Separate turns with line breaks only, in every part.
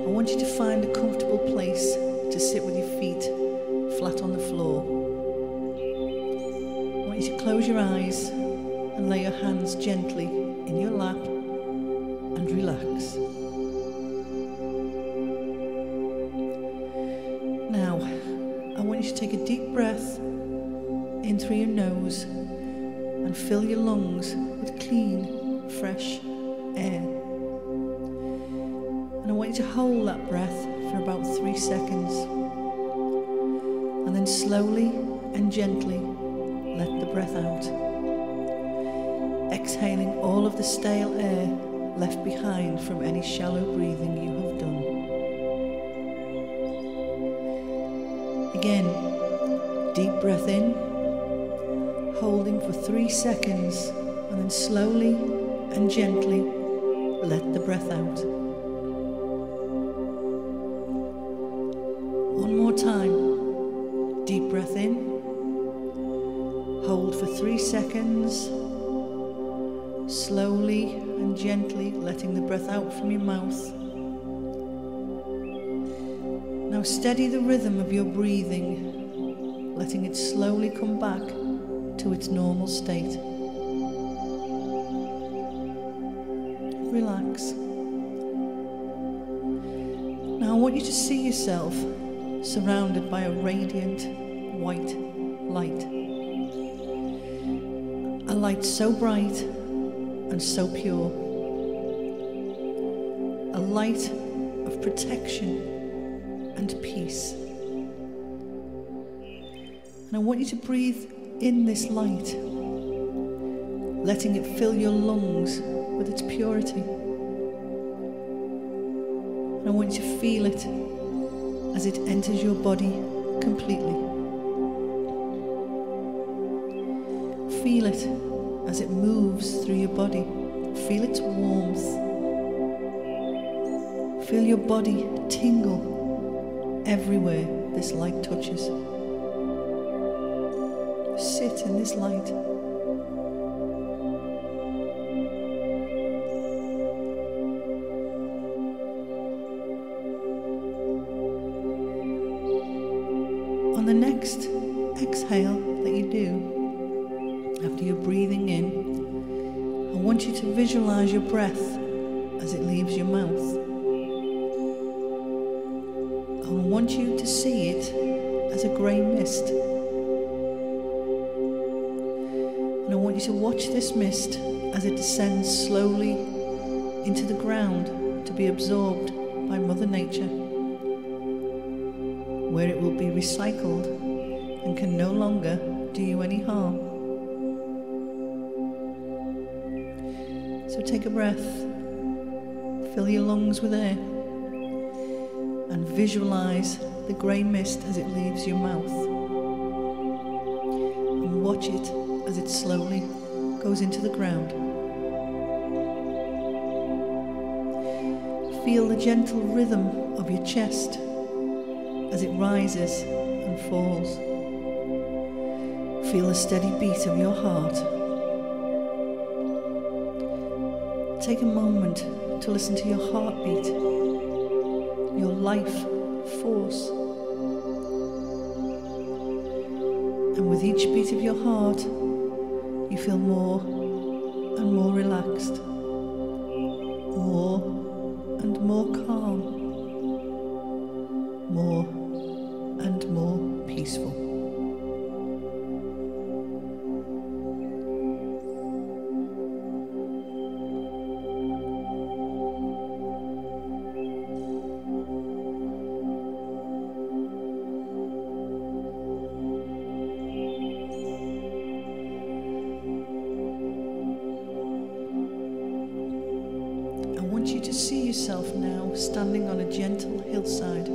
I want you to find a comfortable place to sit with your feet flat on the floor. I want you to close your eyes and lay your hands gently in your lap and relax. Now, I want you to take a deep breath in through your nose and fill your lungs with clean, fresh air. And I want you to hold that breath for about 3 seconds. And then slowly and gently let the breath out. Exhaling all of the stale air left behind from any shallow breathing you have done. Again, deep breath in, holding for 3 seconds, and then slowly and gently let the breath out. One more time. Deep breath in, hold for 3 seconds, slowly and gently letting the breath out from your mouth. Now steady the rhythm of your breathing, letting it slowly come back to its normal state. Relax. Now I want you to see yourself surrounded by a radiant white light. A light so bright and so pure. A light of protection and peace. And I want you to breathe in this light, letting it fill your lungs with its purity. And I want you to feel it as it enters your body completely. Feel it as it moves through your body. Feel its warmth. Feel your body tingle everywhere this light touches. Sit in this light. On the next exhale that you do, after you're breathing in, I want you to visualize your breath as it leaves your mouth. I want you to see it as a grey mist. And I want you to watch this mist as it descends slowly into the ground to be absorbed by Mother Nature, where it will be recycled and can no longer do you any harm. So take a breath, fill your lungs with air, and visualize the grey mist as it leaves your mouth. And watch it as it slowly goes into the ground. Feel the gentle rhythm of your chest as it rises and falls. Feel the steady beat of your heart. Take a moment to listen to your heartbeat, your life force. And with each beat of your heart, you feel more and more relaxed, more and more calm, more and more peaceful. I want you to see yourself now standing on a gentle hillside.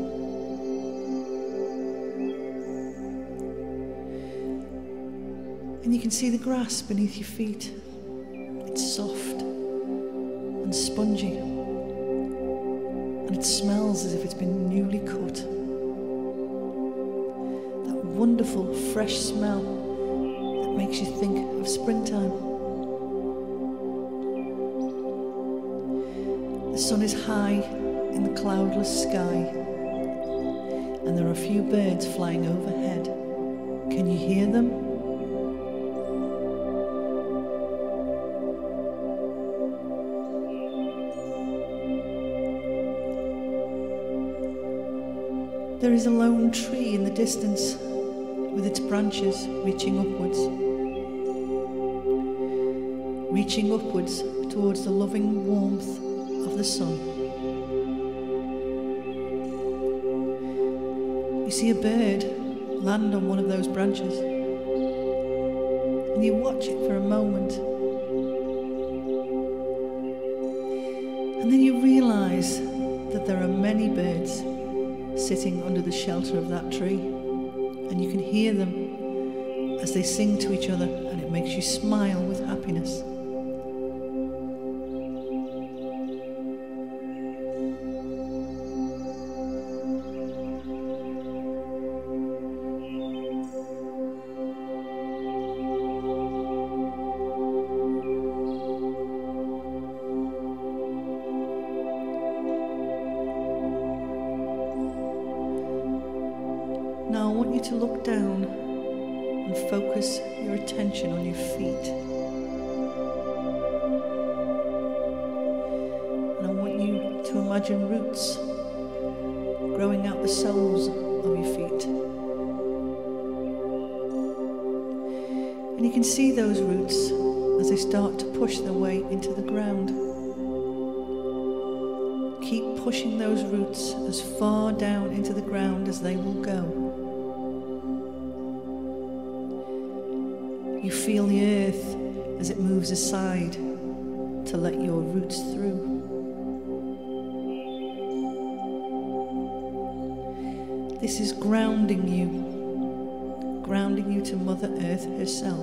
And you can see the grass beneath your feet. It's soft and spongy, and it smells as if it's been newly cut. That wonderful fresh smell that makes you think of springtime. The sun is high in the cloudless sky, and there are a few birds flying overhead. Can you hear them? There is a lone tree in the distance with its branches reaching upwards towards the loving warmth of the sun. You see a bird land on one of those branches, and you watch it for a moment, and then you realize that there are many birds sitting under the shelter of that tree, and you can hear them as they sing to each other, and it makes you smile with happiness. Now I want you to look down and focus your attention on your feet. And I want you to imagine roots growing out the soles of your feet. And you can see those roots as they start to push their way into the ground. Keep pushing those roots as far down into the ground as they will go. You feel the earth as it moves aside to let your roots through. This is grounding you to Mother Earth herself.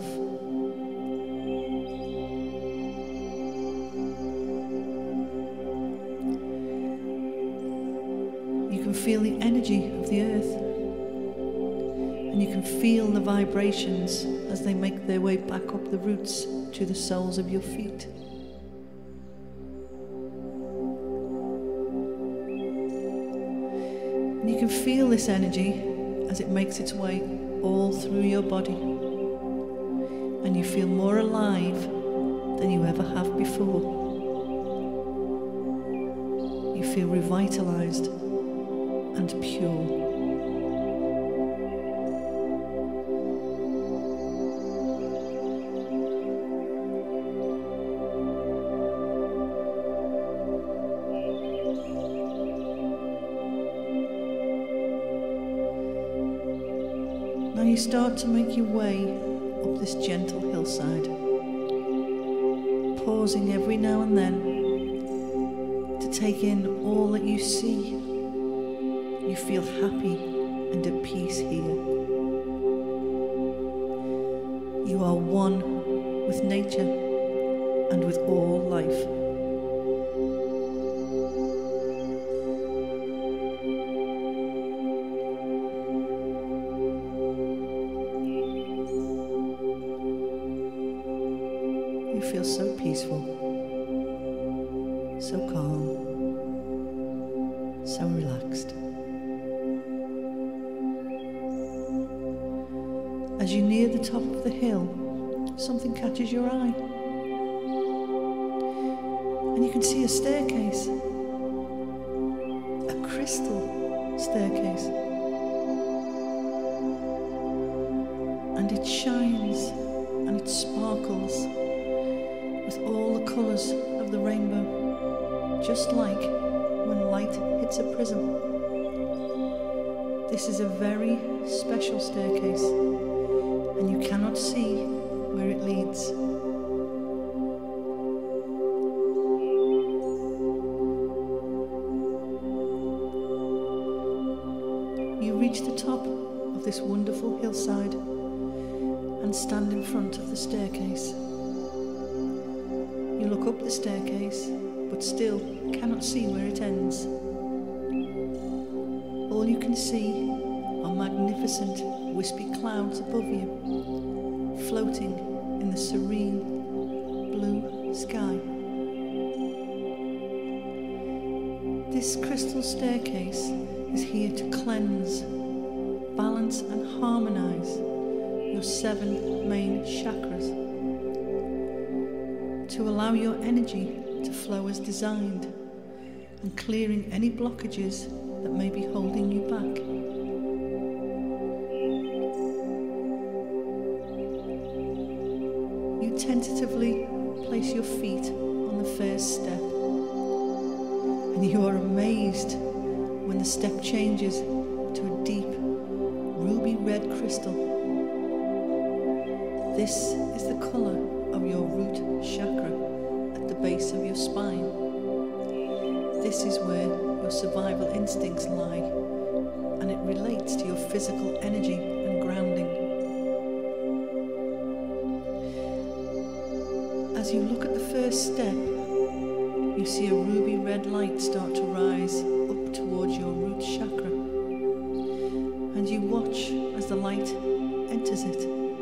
You can feel the energy of the earth, and you can feel the vibrations as they make their way back up the roots to the soles of your feet. And you can feel this energy as it makes its way all through your body, and you feel more alive than you ever have before. You feel revitalized and pure. Now you start to make your way up this gentle hillside, pausing every now and then to take in all that you see. You feel happy and at peace here. You are one with nature and with all life. You feel so peaceful, so calm, so relaxed. As you near the top of the hill, something catches your eye. And you can see a staircase, a crystal staircase. And it shines and it sparkles with all the colours of the rainbow, just like when light hits a prism. This is a very special staircase, and you cannot see where it leads. You reach the top of this wonderful hillside and stand in front of the staircase. You look up the staircase, but still cannot see where it ends. All you can see are magnificent, wispy clouds above you, floating in the serene blue sky. This This crystal staircase is here to cleanse, balance and harmonize your 7 main chakras, to allow your energy to flow as designed and clearing any blockages that may be holding you back. You tentatively place your feet on the first step, and you are amazed when the step changes to a deep ruby red crystal. This is the colour of your root chakra at the base of your spine. This is where your survival instincts lie, and it relates to your physical energy and grounding. As you look at the first step, you see a ruby red light start to rise up towards your root chakra, and you watch as the light enters it.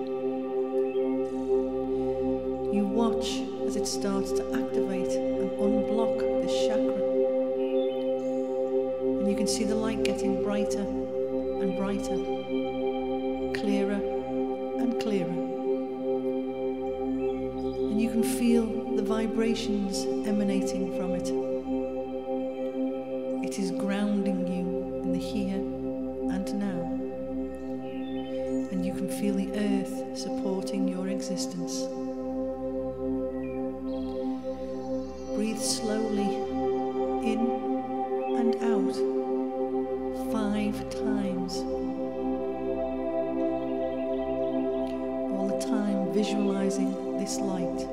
You watch as it starts to activate and unblock this chakra, and you can see the light getting brighter and brighter, clearer and clearer. And you can feel the vibrations emanating from it. It is grounding you in the here and now. And you can feel the earth supporting your existence. Breathe slowly in and out 5 times. All the time visualizing this light.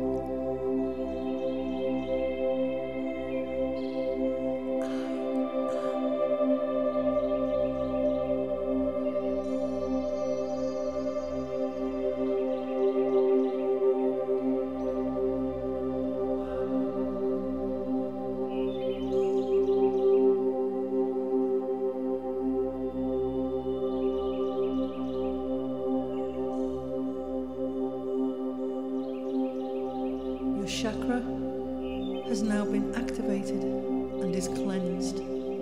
Chakra has now been activated and is cleansed.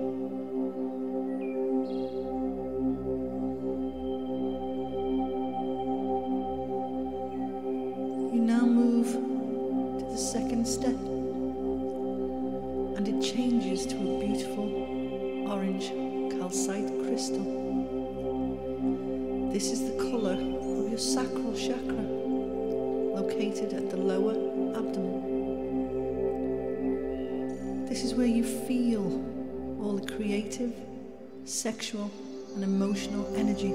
You now move to the second step, and it changes to a beautiful orange calcite crystal. This is the colour of your sacral chakra, located at the lower abdomen. This is where you feel all the creative, sexual and emotional energy.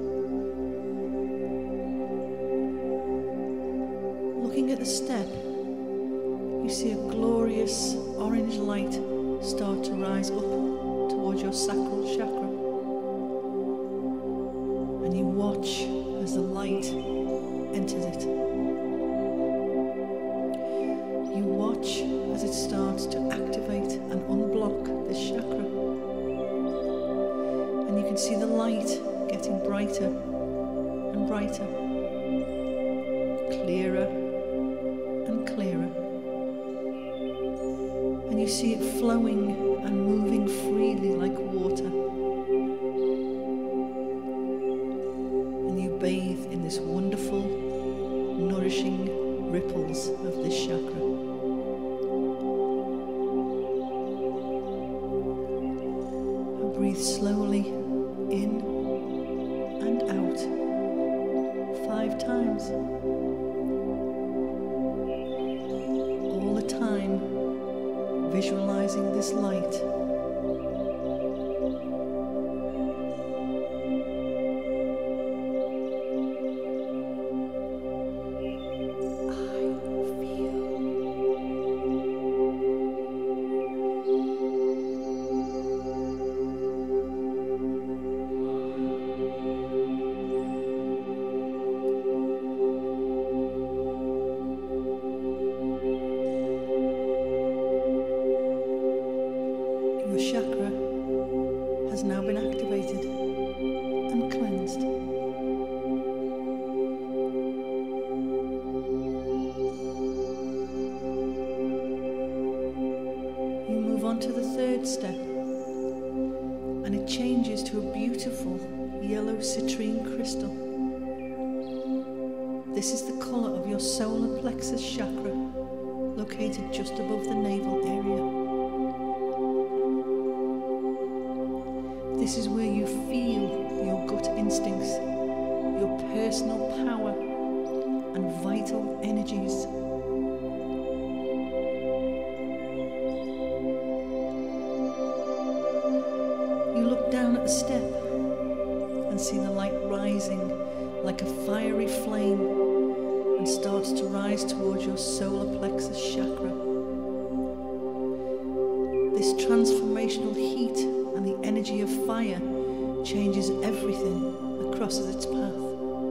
Looking at the step, you see a glorious orange light start to rise up towards your sacral chakra. And you watch as the light enters it. You watch as it starts to activate and unblock this chakra. And you can see the light getting brighter and brighter, clearer and clearer. And you see it flowing and moving freely like water. And you bathe in this wonderful, nourishing ripples of this chakra. Breathe slowly in and out 5 times. All the time visualizing this light. Your chakra has now been activated and cleansed. You move on to the third step. and it changes to a beautiful yellow citrine crystal. This is the colour of your solar plexus chakra, located just above the navel area. This is where you feel your gut instincts, your personal power and vital energies. You look down at the step and see the light rising like a fiery flame and starts to rise towards your solar plexus chakra. This transformational heat and the energy of fire changes everything that crosses its path.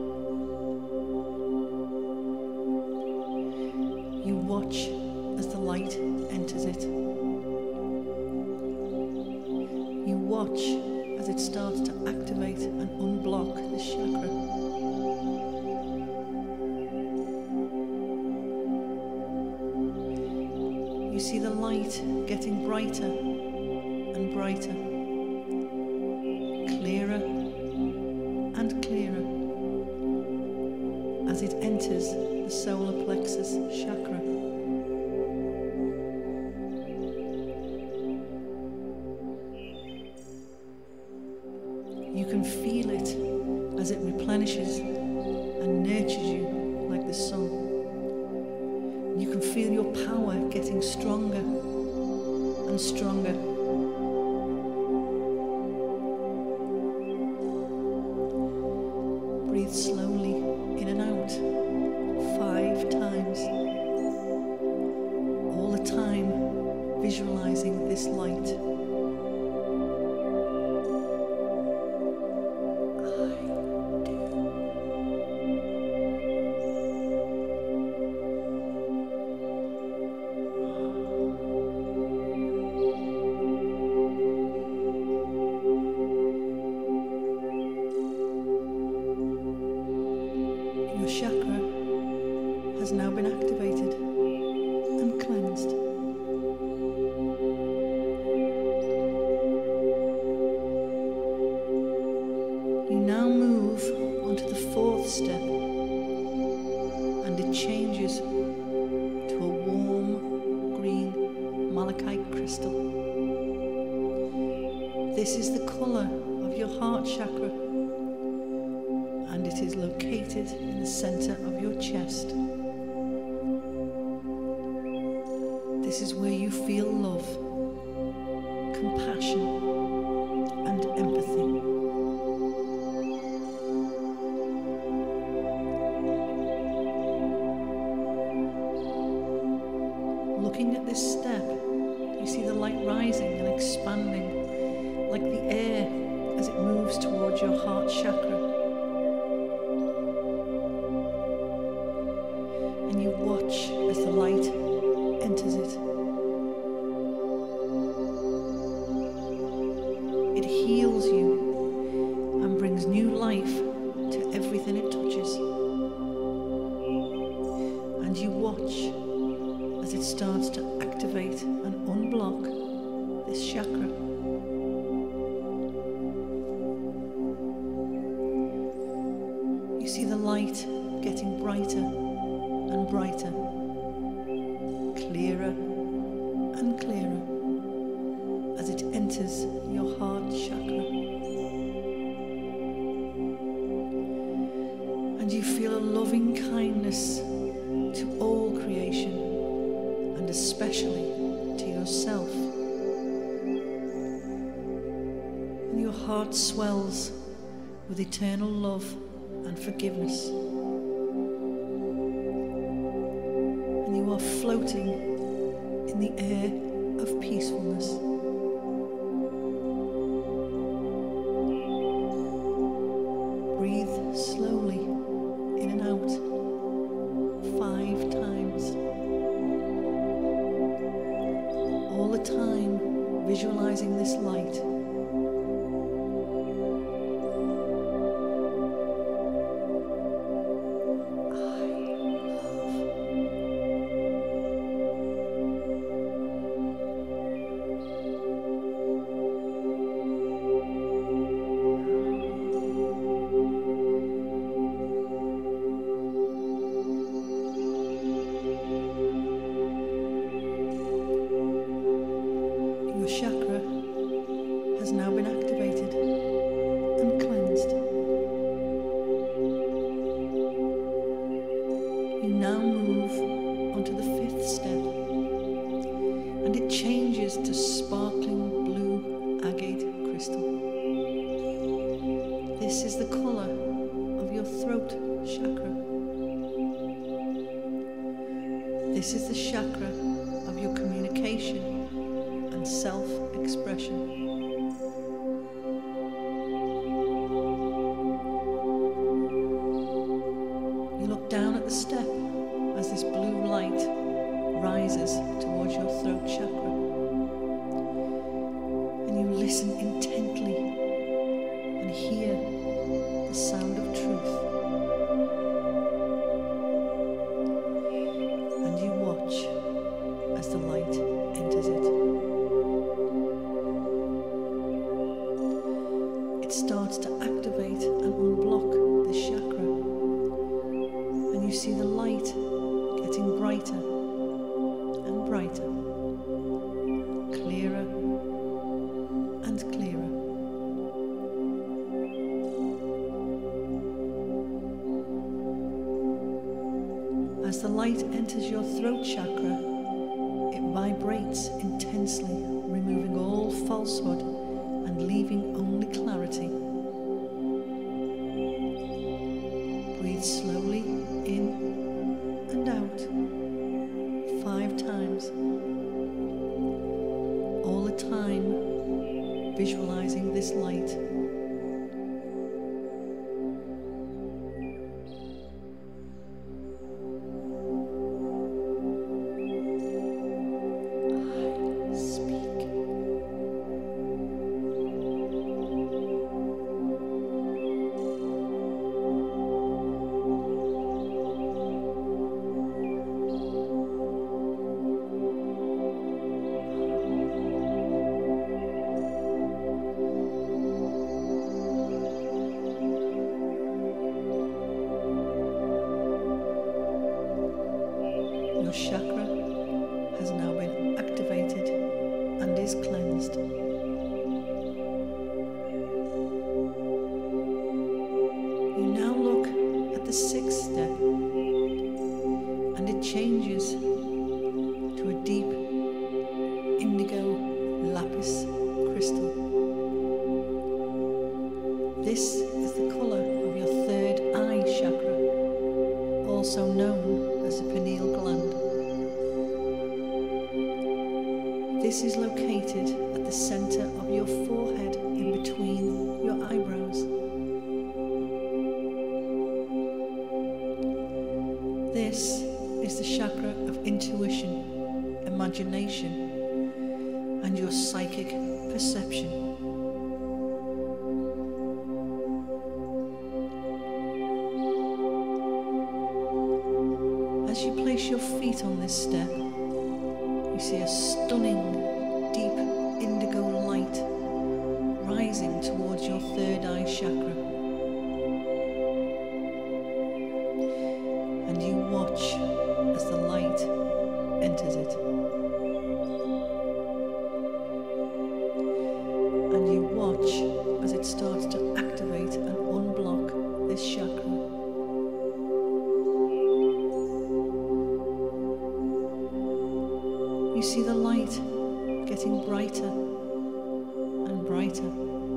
You watch as the light enters it. You watch as it starts to activate and unblock this chakra. You see the light getting brighter and brighter, clearer and clearer as it enters the solar plexus chakra. You can feel it as it replenishes and nurtures you like the sun. You can feel your power getting stronger and stronger. Breathe slowly in and out 5 times. All the time visualizing this light. Your chakra has now been activated and cleansed. You now move onto the 4th step, and it changes to a warm green malachite crystal. This is the colour of your heart chakra, and it is located in the center of your chest. This is where you feel love, compassion, and empathy. Looking at this step, you see the light rising and expanding like the air as it moves towards your heart chakra. And you watch as the light enters it. It heals you and brings new life to everything it touches. And you watch as it starts to activate and unblock this chakra. You see the light getting brighter and brighter, clearer and clearer as it enters your heart chakra. And you feel a loving kindness to all creation, and especially to yourself. And your heart swells with eternal love and forgiveness. You are floating in the air of peacefulness. Breathe slowly in and out 5 times. All the time visualizing this light. has now been activated and cleansed. You now move onto the 5th step, and it changes to sparkling blue agate crystal. This is the colour of your throat chakra. This is the chakra of your communication and self-expression. You look down at the step as this blue light rises towards your throat chakra, and you listen intently and hear the sound of truth. And you watch as the light enters it. It starts to activate and unblock this chakra, and you see the light getting brighter and brighter, clearer and clearer. As the light enters your throat chakra, it vibrates intensely, removing all falsehood and leaving only clarity. Breathe slowly in and out 5 times, all the time visualizing this light. Your chakra has now been activated and is cleansed. You now look at the 6th step, and it changes to a deep indigo lapis crystal. This is the colour of your 3rd eye chakra, also known as the pineal gland. This is located at the center of your forehead, in between your eyebrows. This is the chakra of intuition, imagination, and your psychic perception. As you place your feet on this step, you see a stunning, deep indigo light rising towards your 3rd eye chakra. And you watch as the light enters it. And you watch as it starts to activate and unblock this chakra. You see the light getting brighter and brighter,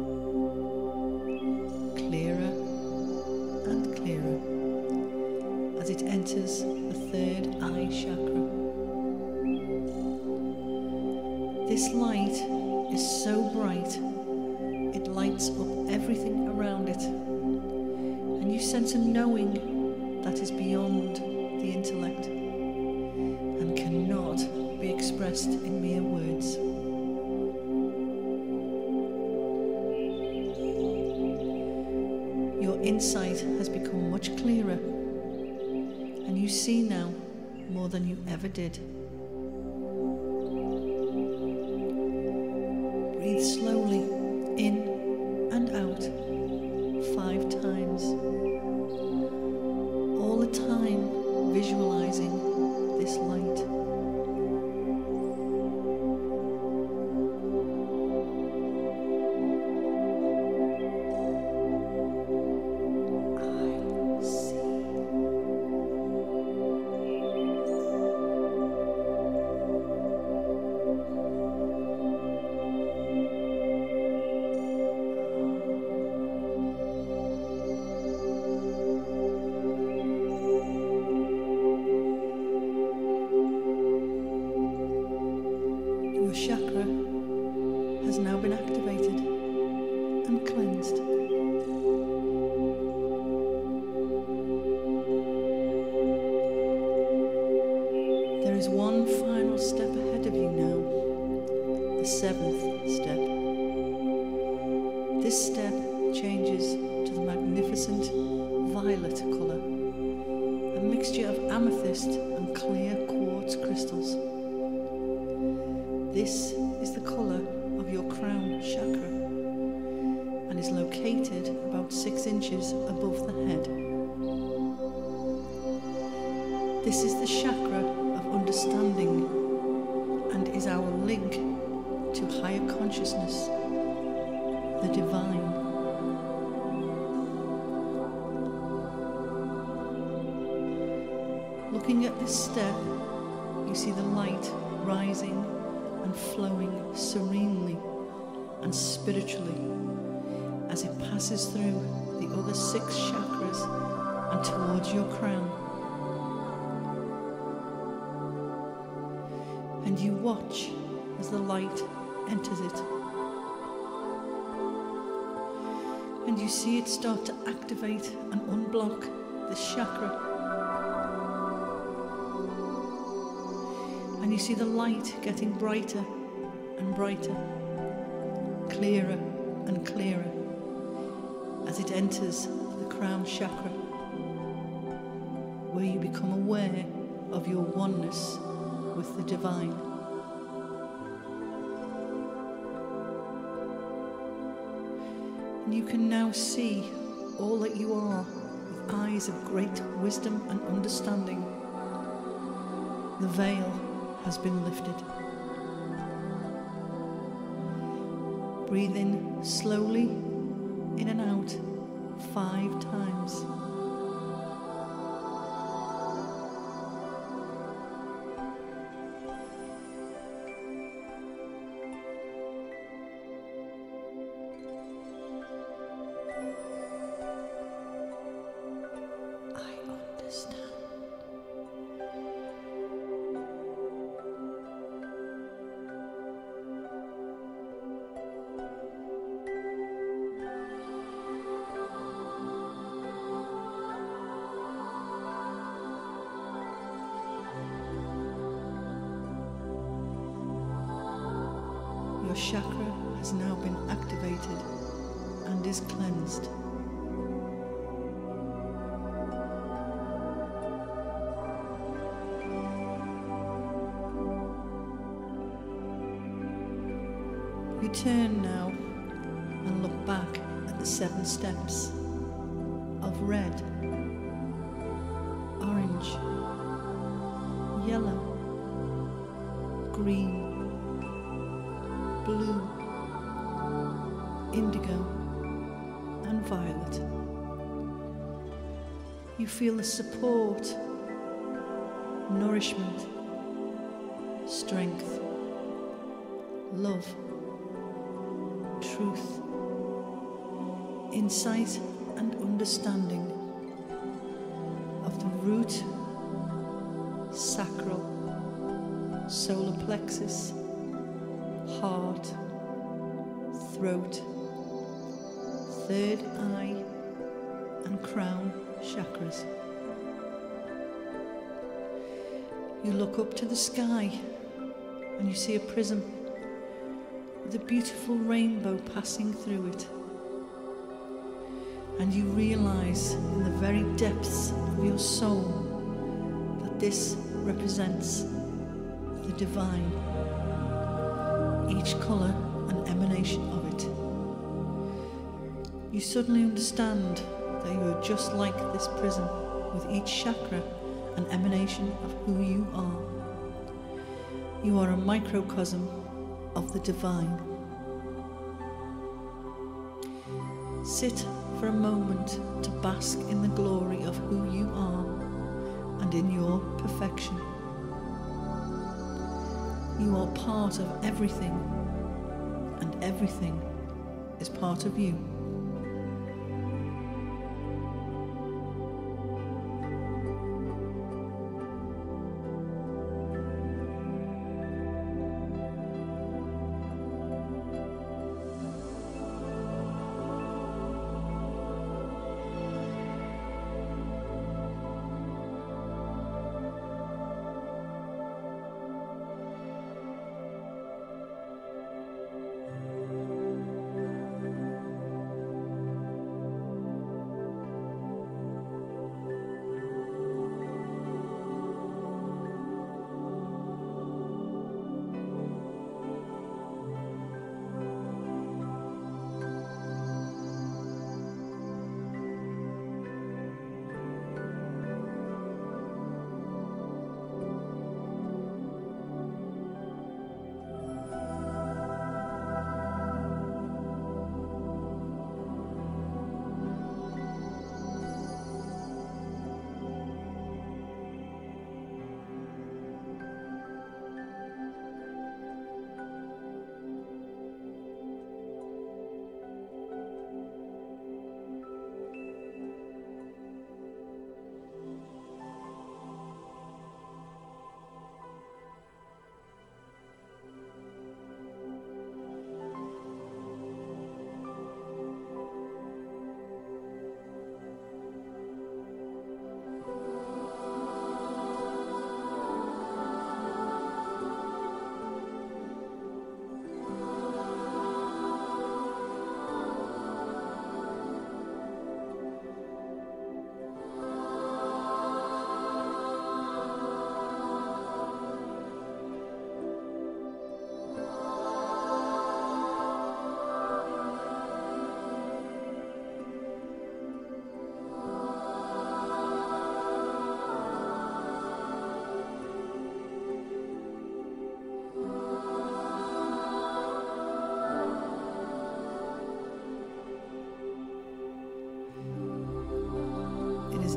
clearer and clearer, as it enters the 3rd eye chakra. This light is so bright, it lights up everything around it, and you sense a knowing that is beyond the intellect and cannot be expressed in mere words. Your insight has become much clearer, and you see now more than you ever did. Breathe slowly in and out 5 times, all the time visualizing this light. activated and cleansed. There is one final step ahead of you now, the seventh step. This step changes to the magnificent violet colour, a mixture of amethyst and clear quartz crystals. This is the colour of your crown chakra and is located about 6 inches above the head. This is the chakra of understanding and is our link to higher consciousness, the divine. Looking at this step, you see the light rising and flowing serenely and spiritually as it passes through the other 6 chakras and towards your crown. And you watch as the light enters it. And you see it start to activate and unblock this chakra. And you see the light getting brighter and brighter, clearer and clearer as it enters the crown chakra, where you become aware of your oneness with the divine. And you can now see all that you are with eyes of great wisdom and understanding. The veil has been lifted. Breathe in slowly, in and out, 5 times. Your chakra has now been activated and is cleansed. You turn now and look back at the 7 steps of red, orange, yellow, green, blue, indigo, and violet. You feel the support, nourishment, strength, love, truth, insight and understanding of the root, sacral, solar plexus, heart, throat, third eye and crown chakras. You look up to the sky and you see a prism with a beautiful rainbow passing through it. And you realize in the very depths of your soul that this represents the divine, each colour an emanation of it. You suddenly understand that you are just like this prism, with each chakra an emanation of who you are. You are a microcosm of the divine. Sit for a moment to bask in the glory of who you are and in your perfection. You are part of everything, and everything is part of you.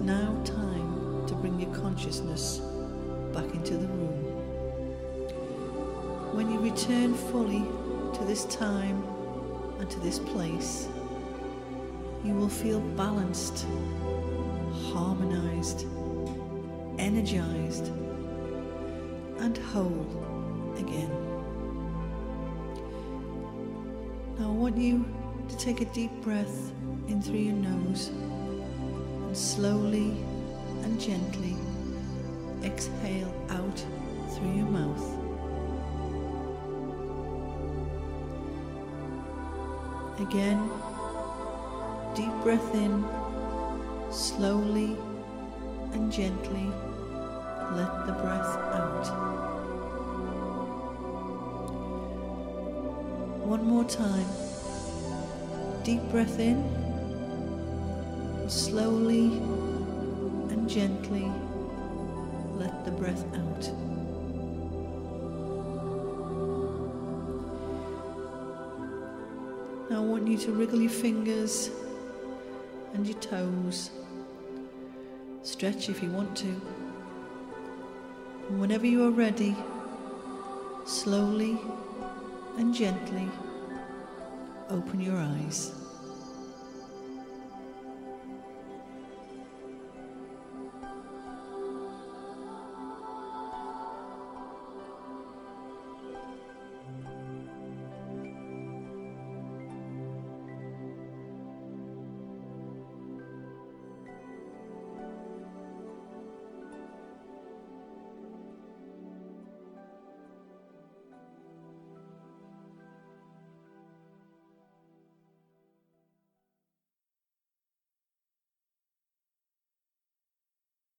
now time to bring your consciousness back into the room. When you return fully to this time and to this place, you will feel balanced, harmonized, energized, and whole again. Now I want you to take a deep breath in through your nose and slowly and gently exhale out through your mouth. Again, deep breath in, slowly and gently let the breath out. One more time. Deep breath in, slowly and gently let the breath out. Now I want you to wriggle your fingers and your toes. Stretch if you want to. And whenever you are ready, slowly and gently open your eyes.